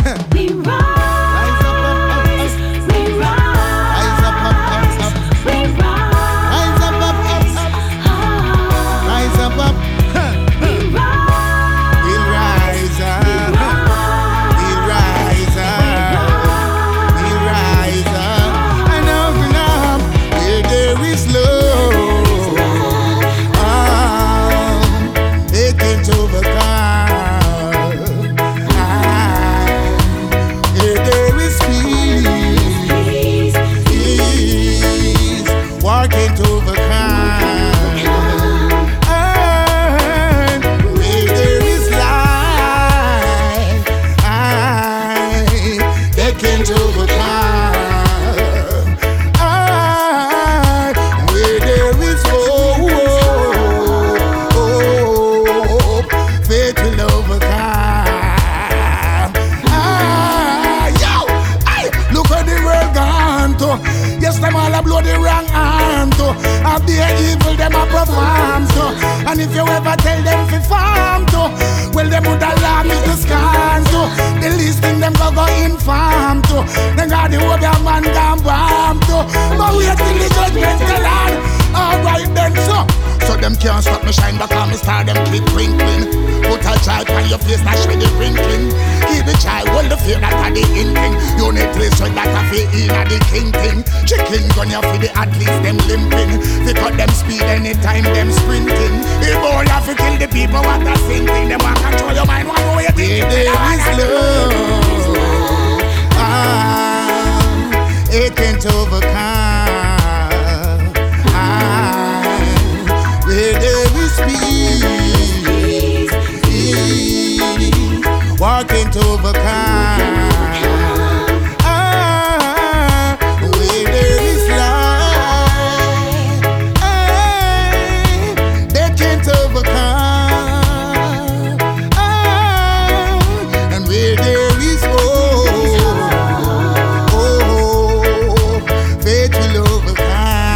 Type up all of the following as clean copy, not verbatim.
We rise, we rise, we rise, Rise up, up. we rise, We'll rise up. We'll rise up. We'll rise up. And open up where there is love. They can't overcome. Where there is peace, peace, war can't overcome. And where there is light, they can't overcome. Where there is hope, faith will overcome. Yo, look at the world gone to. Yes, them all a blow the wrong arm to. Of the evil them a perform to. And if you ever tell them to farm to, well them would allow me to scan to. The least thing them go inform to. Then got the whole damn man gone bomb to. But wait till the judgment tell on. Alright then so them can't stop me shine back on me star them keep twinkling. Put a child on your face, dash with the wrinkling. Give the child all the fear that are the inkling. You need to so that I feel in at the king thing. Chicken gun you for the athletes them limping. They cut them speed anytime them sprinting. If all have to kill the people what are thinking. Them want control your mind, what way you think. There is love. It can't overcome. Where there is peace, peace, war can't overcome. Where there is light, they can't overcome. And where there is hope, faith will overcome.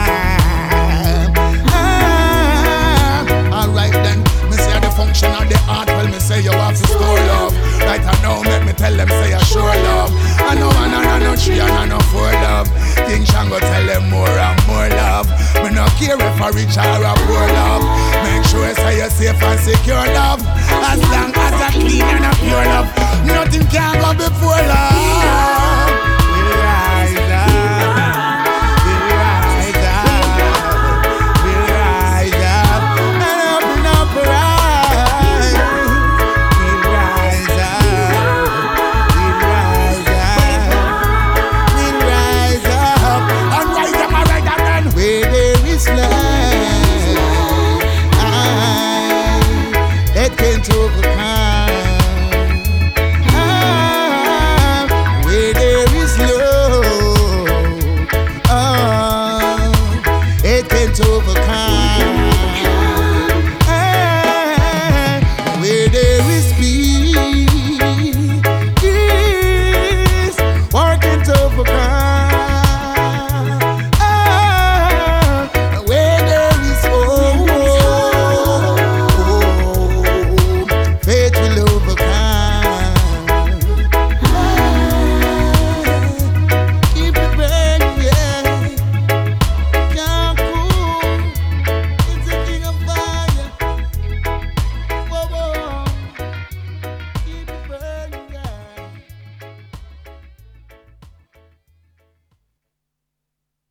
Function of the heart, well me say you have to store love. Right now make me tell them say I sure love. I know one and I know three and I know four love. King Shango tell them more and more love. Me no care if I rich or a poor love. Make sure say you safe and secure love. As long as I clean and a pure love, nothing can go before love. We rise up. We rise up. We rise up. And open up our eyes. It can't overcome. Where there is love, it can't overcome. Where there is peace.